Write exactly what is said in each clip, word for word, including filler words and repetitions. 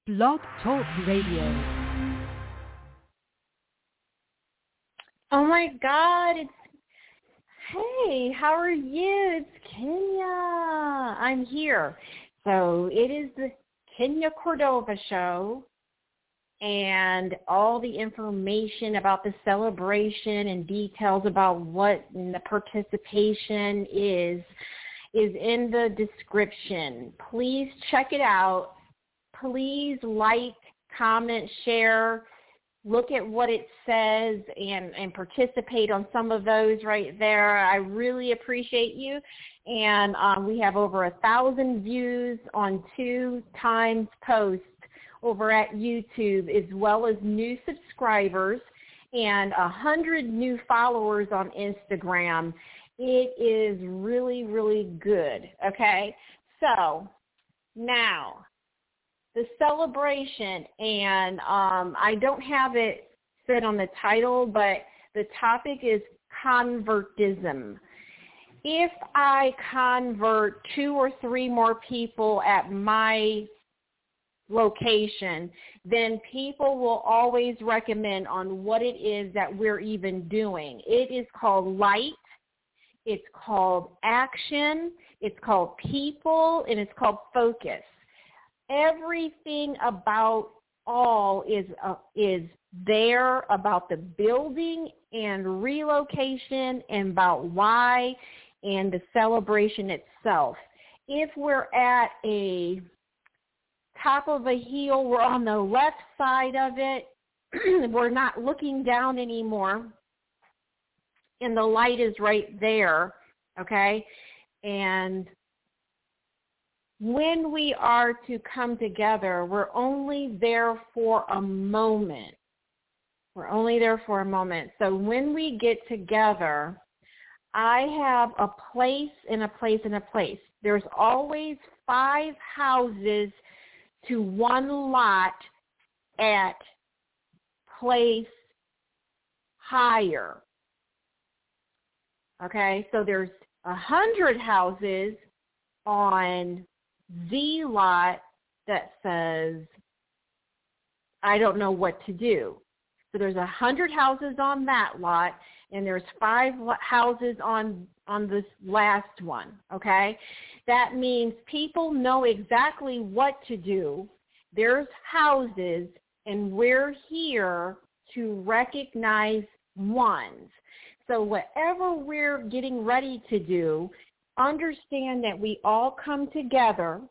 Blog Talk Radio. Oh my God, it's, hey, how are you? It's Kenya. I'm here. So it is the Kenya Cordova Show, and all the information about the celebration and details about what the participation is, is in the description. Please check it out. Please like, comment, share, look at what it says, and, and participate on some of those right there. I really appreciate you. And um, we have over a thousand views on two times posts over at YouTube, as well as new subscribers and a hundred new followers on Instagram. It is really, really good. Okay, so now the celebration, and um, I don't have it said on the title, but the topic is convertism. If I convert two or three more people at my location, then people will always recommend on what it is that we're even doing. It is called light, it's called action, it's called people, and it's called focus. Everything about all is uh, is there about the building and relocation and about why and the celebration itself. If we're at a top of a hill, we're on the left side of it, we're not looking down anymore, and the light is right there, okay? And when we are to come together, we're only there for a moment. We're only there for a moment. So when we get together, I have a place and a place and a place. There's always five houses to one lot at place higher. Okay, so there's a hundred houses on the lot that says, I don't know what to do. So there's a hundred houses on that lot, and there's five houses on on this last one, okay? That means people know exactly what to do. There's houses, and we're here to recognize ones. So whatever we're getting ready to do, understand that we all come together.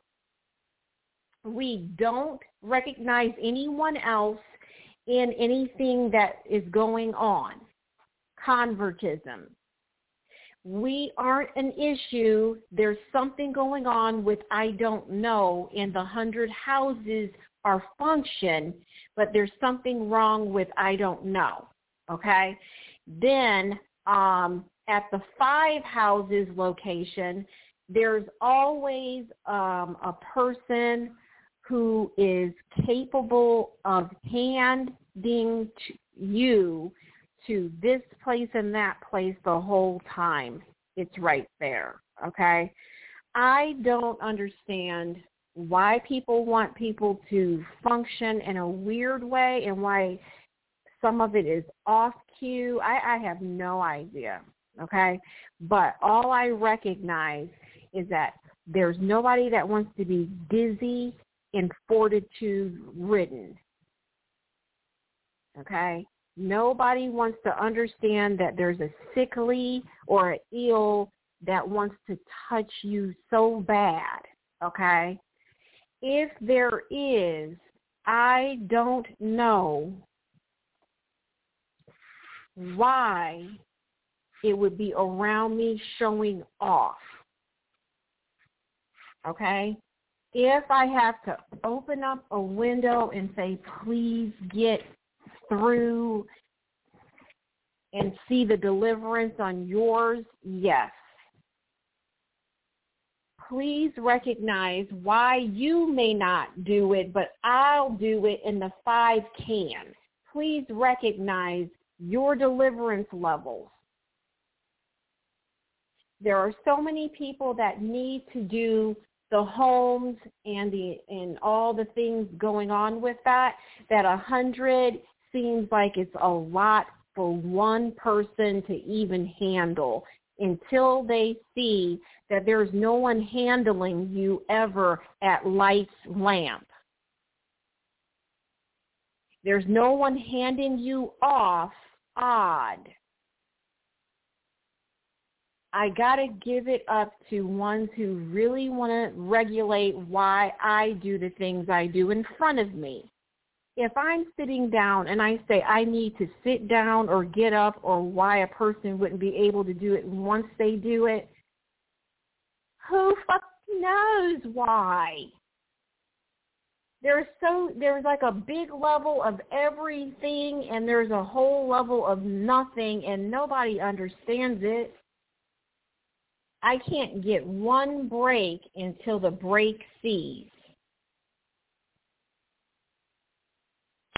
We don't recognize anyone else in anything that is going on. Convertism. We aren't an issue. There's something going on with I don't know, and the hundred houses are function, but there's something wrong with I don't know, okay? Then um, at the five houses location, there's always um, a person who is capable of handing to you to this place and that place the whole time. It's right there, okay? I don't understand why people want people to function in a weird way and why some of it is off cue. I, I have no idea, okay? But all I recognize is that there's nobody that wants to be dizzy and fortitude ridden, okay? Nobody wants to understand that there's a sickly or an ill that wants to touch you so bad, okay? If there is, I don't know why it would be around me showing off, okay? If I have to open up a window and say, please get through and see the deliverance on yours, yes. Please recognize why you may not do it, but I'll do it and the five can. Please recognize your deliverance levels. There are so many people that need to do the homes and the and all the things going on with that, that a hundred seems like it's a lot for one person to even handle until they see that there's no one handling you ever at Light's Lamp. There's no one handing you off odd. I got to give it up to ones who really want to regulate why I do the things I do in front of me. If I'm sitting down and I say I need to sit down or get up, or why a person wouldn't be able to do it once they do it, who fucking knows why? There's so there's like a big level of everything, and there's a whole level of nothing, and nobody understands it. I can't get one break until the break ceases.